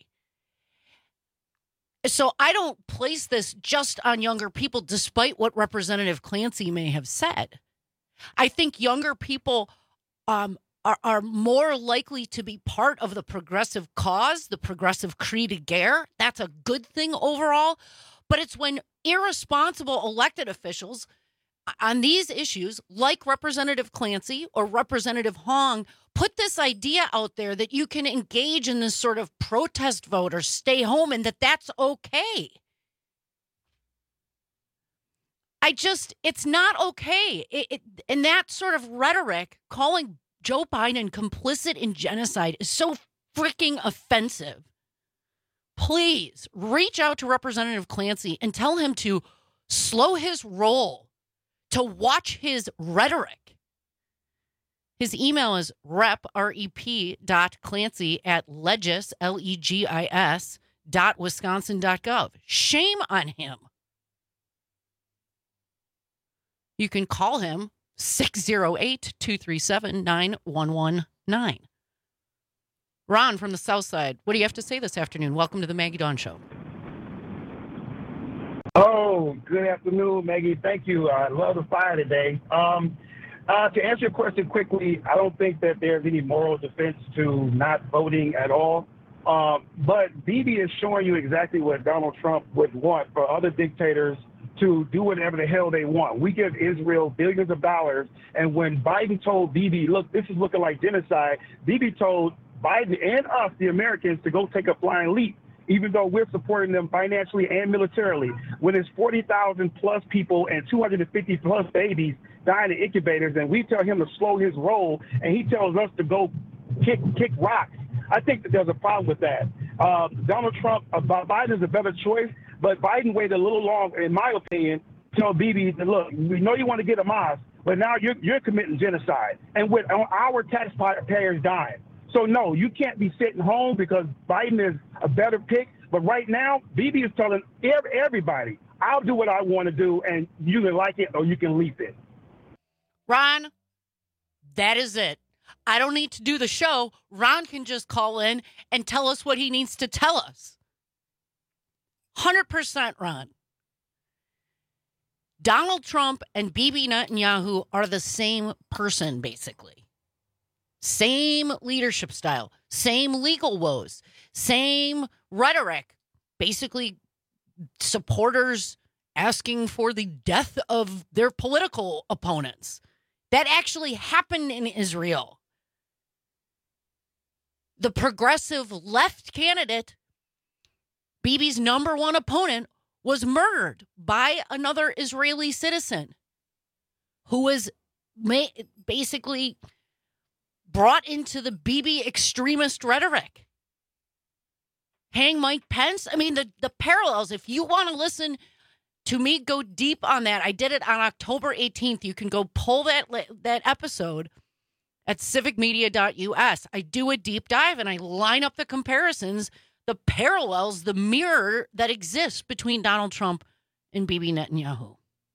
So I don't place this just on younger people, despite what Representative Clancy may have said. I think younger people um, are, are more likely to be part of the progressive cause, the progressive cri de guerre. That's a good thing overall. But it's when irresponsible elected officials on these issues, like Representative Clancy or Representative Hong, put this idea out there that you can engage in this sort of protest vote or stay home and that that's okay. I just, it's not okay. It, it, and that sort of rhetoric, calling Joe Biden complicit in genocide, is so freaking offensive. Please reach out to Representative Clancy and tell him to slow his roll, to watch his rhetoric. His email is rep, R E P dot Clancy at legis, L E G I S, dot Wisconsin dot gov. Shame on him. You can call him six oh eight, two three seven, nine one one nine. Ron from the South Side, what do you have to say this afternoon? Welcome to the Maggie Dawn Show. Oh, good afternoon, Maggie. Thank you. I love the fire today. Um, uh, to answer your question quickly, I don't think that there's any moral defense to not voting at all. Um, but Bibi is showing you exactly what Donald Trump would want for other dictators to do whatever the hell they want. We give Israel billions of dollars, and when Biden told Bibi, look, this is looking like genocide, Bibi told Biden and us, the Americans, to go take a flying leap, even though we're supporting them financially and militarily. When it's forty thousand plus people and two hundred fifty plus babies dying in incubators, and we tell him to slow his roll, and he tells us to go kick kick rocks. I think that there's a problem with that. Uh, Donald Trump, uh, Biden is a better choice, but Biden waited a little long, in my opinion, to tell Bibi, look, we know you want to get Hamas, but now you're, you're committing genocide, and with our taxpayers dying. So, no, you can't be sitting home because Biden is a better pick. But right now, Bibi is telling everybody, I'll do what I want to do, and you can like it or you can leave it. Ron, that is it. I don't need to do the show. Ron can just call in and tell us what he needs to tell us. one hundred percent, Ron. Donald Trump and Bibi Netanyahu are the same person, basically. Same leadership style, same legal woes, same rhetoric, basically supporters asking for the death of their political opponents That actually happened in Israel. The progressive left candidate, Bibi's number one opponent, was murdered by another Israeli citizen who was ma- basically brought into the Bibi extremist rhetoric. Hang Mike Pence. I mean, the, the parallels, if you want to listen to me go deep on that, I did it on October eighteenth. You can go pull that that episode at civic media dot U S. I do a deep dive and I line up the comparisons, the parallels, the mirror that exists between Donald Trump and Bibi Netanyahu.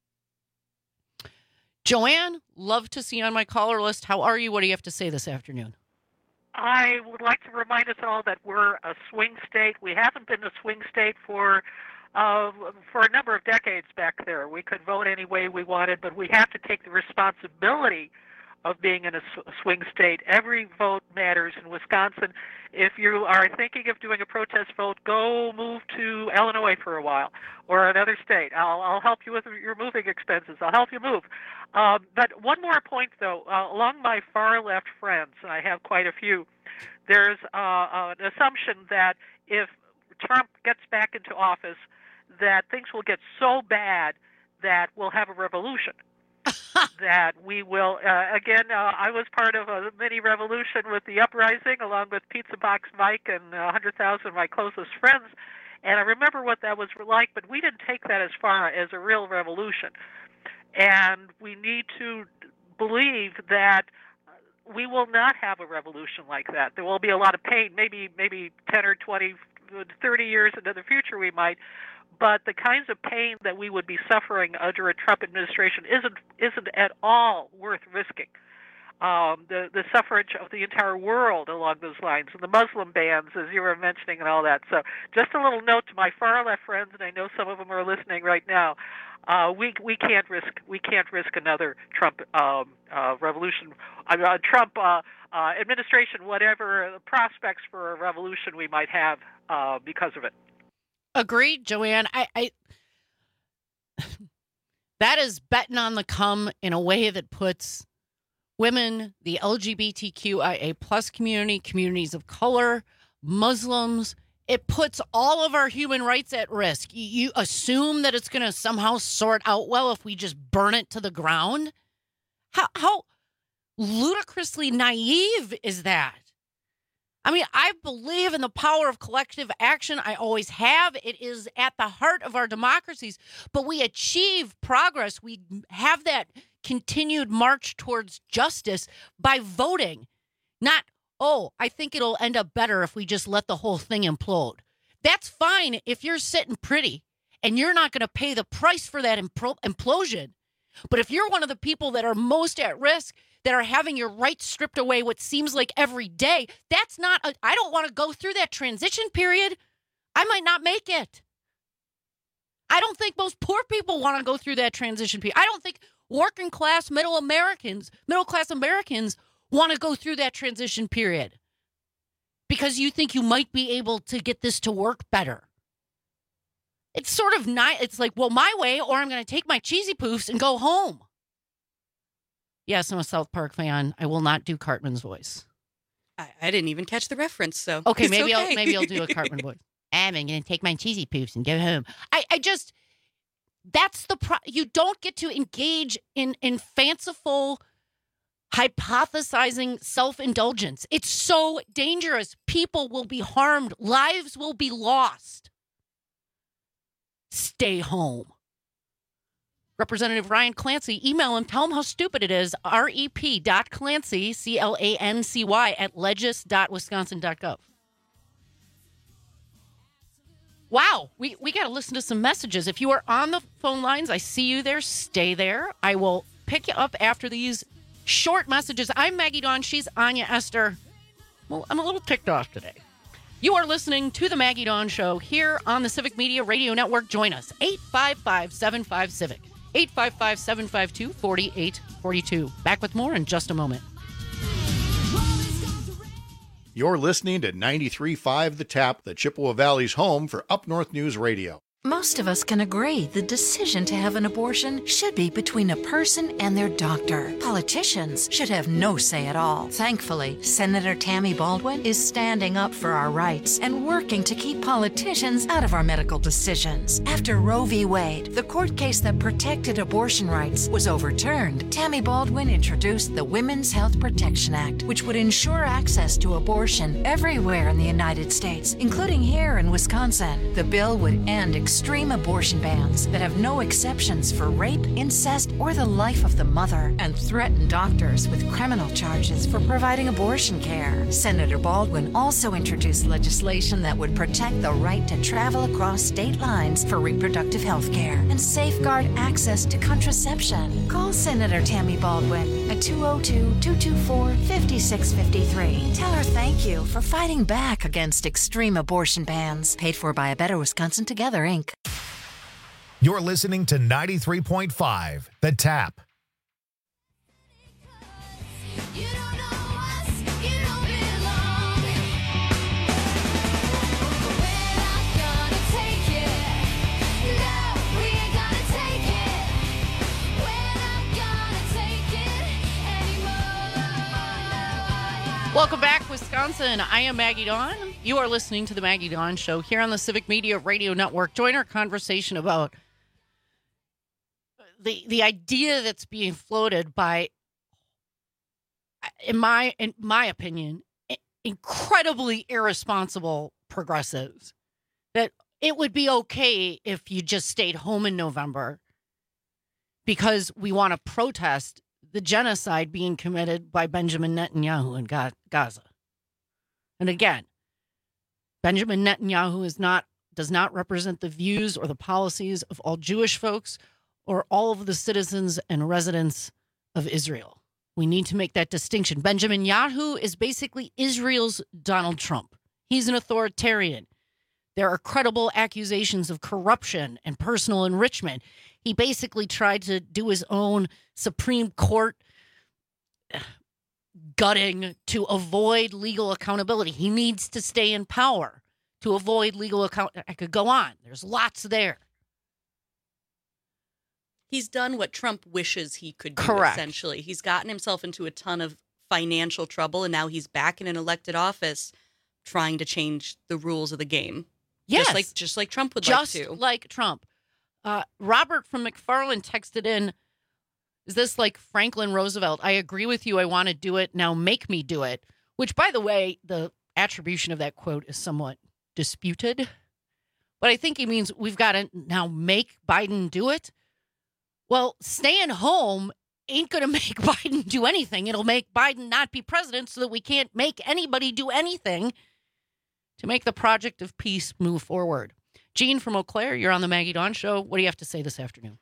Joanne, love to see you on my caller list. How are you? What do you have to say this afternoon? I would like to remind us all that we're a swing state. We haven't been a swing state for uh, for a number of decades back there. We could vote any way we wanted, but we have to take the responsibility of being in a swing state. Every vote matters in Wisconsin. If you are thinking of doing a protest vote, go move to Illinois for a while or another state. I'll, I'll help you with your moving expenses. I'll help you move. Um, but one more point, though. Uh, along my far-left friends, and I have quite a few, there's uh, uh, an assumption that if Trump gets back into office, that things will get so bad that we'll have a revolution. that we will, uh, again, uh, I was part of a mini revolution with the uprising along with Pizza Box Mike and uh, one hundred thousand of my closest friends, and I remember what that was like, but we didn't take that as far as a real revolution. And we need to believe that we will not have a revolution like that. There will be a lot of pain, maybe maybe ten or twenty, thirty years into the future we might, but the kinds of pain that we would be suffering under a Trump administration isn't isn't at all worth risking. Um, the the suffrage of the entire world along those lines, and the Muslim bans, as you were mentioning, and all that. So, just a little note to my far left friends, and I know some of them are listening right now. Uh, we we can't risk we can't risk another Trump um, uh, revolution, uh, Trump uh, uh, administration, whatever the prospects for a revolution we might have uh, because of it. Agreed, Joanne. I, I that is betting on the come in a way that puts women, the L G B T Q I A plus community, communities of color, Muslims. It puts all of our human rights at risk. You, you assume that it's going to somehow sort out well if we just burn it to the ground? How, how ludicrously naive is that? I mean, I believe in the power of collective action. I always have. It is at the heart of our democracies. But we achieve progress. We have that continued march towards justice by voting, not, oh, I think it'll end up better if we just let the whole thing implode. That's fine if you're sitting pretty and you're not going to pay the price for that impl- implosion. But if you're one of the people that are most at risk, that are having your rights stripped away what seems like every day, that's not, a, I don't want to go through that transition period. I might not make it. I don't think most poor people want to go through that transition period. I don't think working class, middle Americans, middle class Americans want to go through that transition period because you think you might be able to get this to work better. It's sort of not, it's like, well, my way, or I'm going to take my cheesy poofs and go home. Yes, I'm a South Park fan. I will not do Cartman's voice. I, I didn't even catch the reference, so okay, it's maybe okay. I'll maybe I'll do a Cartman voice. I'm going to take my cheesy poofs and go home. I, I just, that's the pro. You don't get to engage in in fanciful, hypothesizing self-indulgence. It's so dangerous. People will be harmed. Lives will be lost. Stay home. Representative Ryan Clancy, email him, tell him how stupid it is, rep.clancy, C L A N C Y, at legis dot wisconsin dot gov. Wow, we, we got to listen to some messages. If you are on the phone lines, I see you there, stay there. I will pick you up after these short messages. I'm Maggie Dawn, she's Anya Esther. Well, I'm a little ticked off today. You are listening to the Maggie Dawn Show here on the Civic Media Radio Network. Join us, eight five five, seven five, civic. eight five five, seven five two, four eight four two. Back with more in just a moment. You're listening to ninety-three point five The Tap, the Chippewa Valley's home for Up North News Radio. Most of us can agree the decision to have an abortion should be between a person and their doctor. Politicians should have no say at all. Thankfully, Senator Tammy Baldwin is standing up for our rights and working to keep politicians out of our medical decisions. After Roe v. Wade, the court case that protected abortion rights, was overturned, Tammy Baldwin introduced the Women's Health Protection Act, which would ensure access to abortion everywhere in the United States, including here in Wisconsin. The bill would end extreme abortion bans that have no exceptions for rape, incest, or the life of the mother, and threaten doctors with criminal charges for providing abortion care. Senator Baldwin also introduced legislation that would protect the right to travel across state lines for reproductive health care and safeguard access to contraception. Call Senator Tammy Baldwin at two oh two, two two four, five six five three. Tell her thank you for fighting back against extreme abortion bans. Paid for by A Better Wisconsin Together, Incorporated. You're listening to ninety-three point five, The Tap. Welcome back, Wisconsin. I am Maggie Dawn. You are listening to the Maggie Dawn Show here on the Civic Media Radio Network. Join our conversation about the the idea that's being floated by, in my in my opinion, incredibly irresponsible progressives. That it would be okay if you just stayed home in November because we want to protest the genocide being committed by Benjamin Netanyahu in Gaza. And again, Benjamin Netanyahu is not does not represent the views or the policies of all Jewish folks or all of the citizens and residents of Israel. We need to make that distinction. Benjamin Netanyahu is basically Israel's Donald Trump. He's an authoritarian. There are credible accusations of corruption and personal enrichment. He basically tried to do his own Supreme Court gutting to avoid legal accountability. He needs to stay in power to avoid legal account. I could go on. There's lots there. He's done what Trump wishes he could do, Correct. essentially. He's gotten himself into a ton of financial trouble, and now he's back in an elected office trying to change the rules of the game. Yes. Just like, just like Trump would Just like to. like Trump. Uh, Robert from McFarland texted in, is this like Franklin Roosevelt? I agree with you. I want to do it. Now make me do it. Which, by the way, the attribution of that quote is somewhat disputed. But I think he means we've got to now make Biden do it. Well, staying home ain't going to make Biden do anything. It'll make Biden not be president so that we can't make anybody do anything to make the project of peace move forward. Jean from Eau Claire, you're on the Maggie Dawn Show. What do you have to say this afternoon?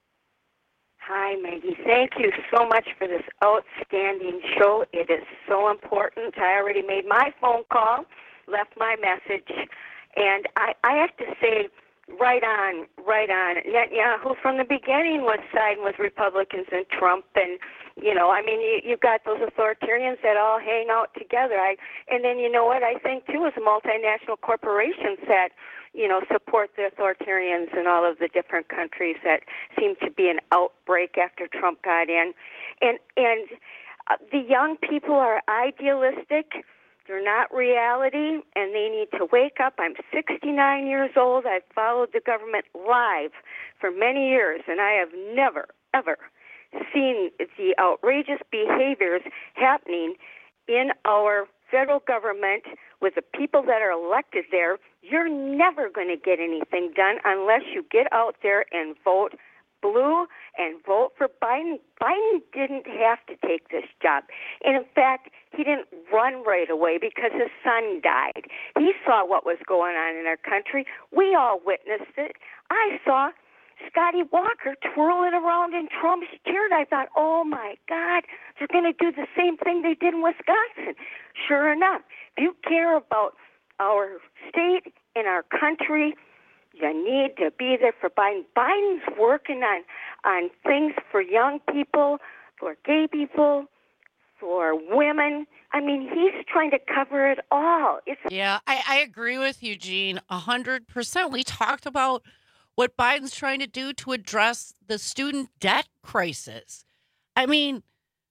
Hi, Maggie. Thank you so much for this outstanding show. It is so important. I already made my phone call, left my message, and I, I have to say, right on, right on. Netanyahu from the beginning was siding with Republicans and Trump, and you know, I mean, you, you've got those authoritarians that all hang out together. I, and then you know what I think too is multinational corporations that, you know, support the authoritarians in all of the different countries that seem to be an outbreak after Trump got in. And and uh, the young people are idealistic. They're not reality, and they need to wake up. I'm sixty-nine years old. I've followed the government live for many years, and I have never, ever seen the outrageous behaviors happening in our federal government with the people that are elected there. You're never going to get anything done unless you get out there and vote blue and vote for Biden. Biden didn't have to take this job. And in fact, he didn't run right away because his son died. He saw what was going on in our country. We all witnessed it. I saw Scotty Walker twirling around in Trump's chair. And I thought, oh my God, they're going to do the same thing they did in Wisconsin. Sure enough, if you care about our state and our country, you need to be there for Biden. Biden's working on, on things for young people, for gay people, for women. I mean, he's trying to cover it all. It's yeah, I, I agree with you, Jean, one hundred percent. We talked about what Biden's trying to do to address the student debt crisis. I mean,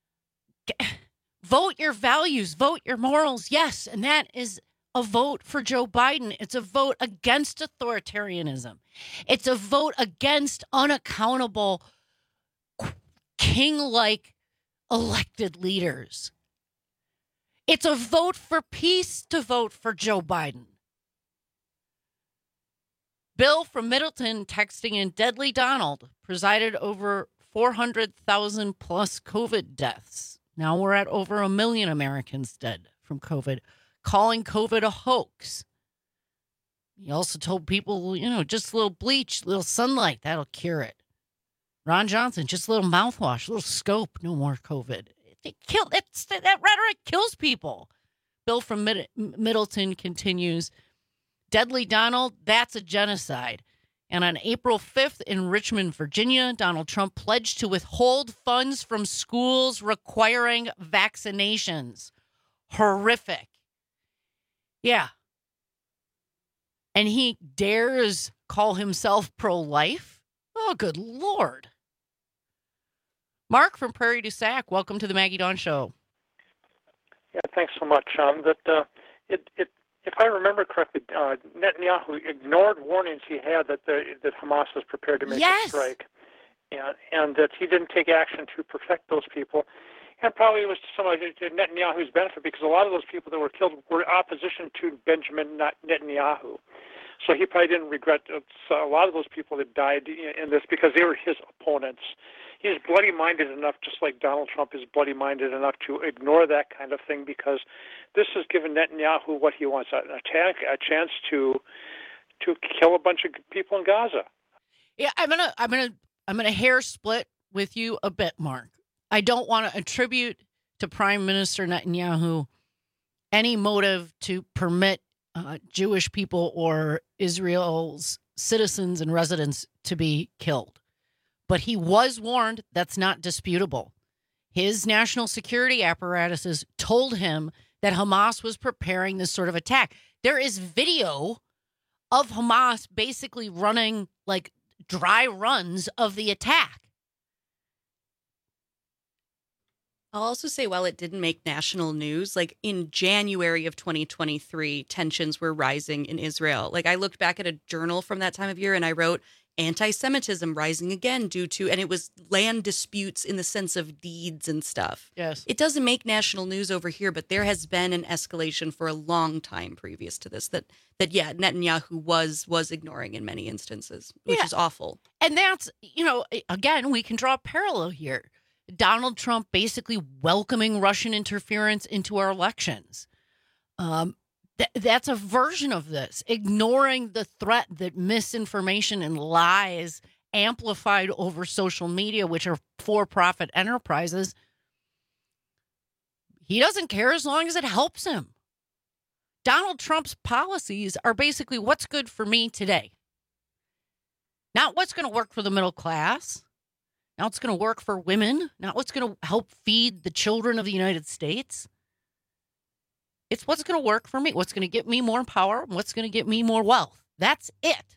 vote your values, vote your morals, yes, and that is a vote for Joe Biden. It's a vote against authoritarianism. It's a vote against unaccountable, king-like elected leaders. It's a vote for peace to vote for Joe Biden. Bill from Middleton texting in, Deadly Donald presided over four hundred thousand plus COVID deaths. Now we're at over a million Americans dead from COVID, calling COVID a hoax. He also told people, you know, just a little bleach, a little sunlight, that'll cure it. Ron Johnson, just a little mouthwash, a little scope, no more COVID. It kill, it's, that rhetoric kills people. Bill from Mid- Middleton continues, Deadly Donald, that's a genocide. And on April fifth in Richmond, Virginia, Donald Trump pledged to withhold funds from schools requiring vaccinations. Horrific. Yeah. And he dares call himself pro-life? Oh, good Lord. Mark from Prairie du Sac, welcome to the Maggie Dawn Show. Yeah, thanks so much. Um, that uh, it, it, if I remember correctly, uh, Netanyahu ignored warnings he had that the, that Hamas was prepared to make yes. a strike, and and that he didn't take action to protect those people. And probably it was to some of Netanyahu's benefit, because a lot of those people that were killed were opposition to Benjamin Netanyahu. So he probably didn't regret a lot of those people that died in this because they were his opponents. He's bloody-minded enough, just like Donald Trump is bloody-minded enough to ignore that kind of thing, because this has given Netanyahu what he wants, an attack, a chance to to kill a bunch of people in Gaza. Yeah, I'm gonna, I'm gonna, I'm gonna hair split with you a bit, Mark. I don't want to attribute to Prime Minister Netanyahu any motive to permit uh, Jewish people or Israel's citizens and residents to be killed. But he was warned. That's not disputable. His national security apparatuses told him that Hamas was preparing this sort of attack. There is video of Hamas basically running like dry runs of the attack. I'll also say, while it didn't make national news, like in January of twenty twenty-three, tensions were rising in Israel. Like I looked back at a journal from that time of year and I wrote anti-Semitism rising again due to, and it was land disputes in the sense of deeds and stuff. Yes. It doesn't make national news over here, but there has been an escalation for a long time previous to this that, that yeah, Netanyahu was was ignoring in many instances, which Yeah. is awful. And that's, you know, again, we can draw a parallel here. Donald Trump basically welcoming Russian interference into our elections. Um, th- that's a version of this, ignoring the threat that misinformation and lies amplified over social media, which are for-profit enterprises. He doesn't care as long as it helps him. Donald Trump's policies are basically what's good for me today. Not what's going to work for the middle class. Not what's going to work for women. Not what's going to help feed the children of the United States. It's what's going to work for me. What's going to get me more power. What's going to get me more wealth. That's it.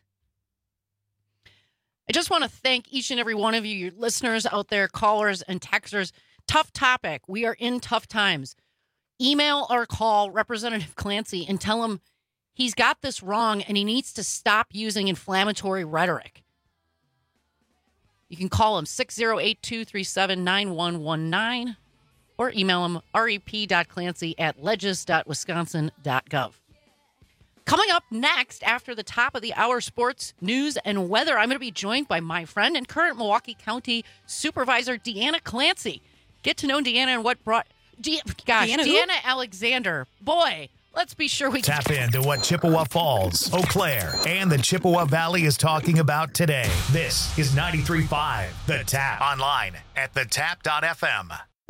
I just want to thank each and every one of you, your listeners out there, callers and texters. Tough topic. We are in tough times. Email or call Representative Clancy and tell him he's got this wrong and he needs to stop using inflammatory rhetoric. You can call him six oh eight, two three seven, nine one one nine or email him rep.clancy at legis dot wisconsin dot gov. Coming up next, after the top of the hour, sports, news, and weather, I'm going to be joined by my friend and current Milwaukee County Supervisor, Deanna Clancy. Get to know Deanna and what brought... De- gosh, Deanna who? Deanna Alexander. Boy, let's be sure we... Tap into what Chippewa Falls, Eau Claire, and the Chippewa Valley is talking about today. This is ninety-three point five The Tap. Online at the tap dot f m.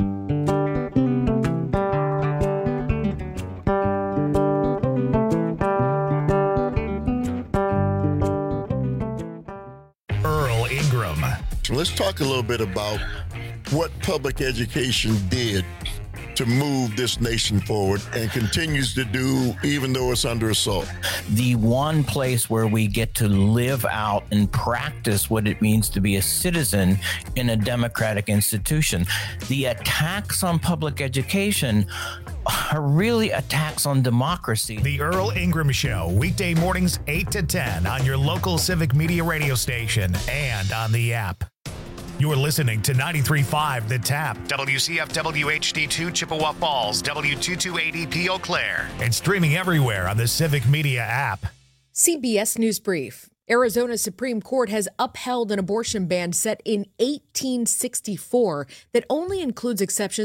Earl Ingram. So let's talk a little bit about what public education did to move this nation forward and continues to do, even though it's under assault. The one place where we get to live out and practice what it means to be a citizen in a democratic institution. The attacks on public education are really attacks on democracy. The Earl Ingram Show, weekday mornings eight to ten on your local civic media radio station and on the app. You're listening to ninety-three point five The Tap, W C F W H D two Chippewa Falls, W two two eight E P Eau Claire, and streaming everywhere on the Civic Media app. C B S News Brief. Arizona's Supreme Court has upheld an abortion ban set in eighteen sixty-four that only includes exceptions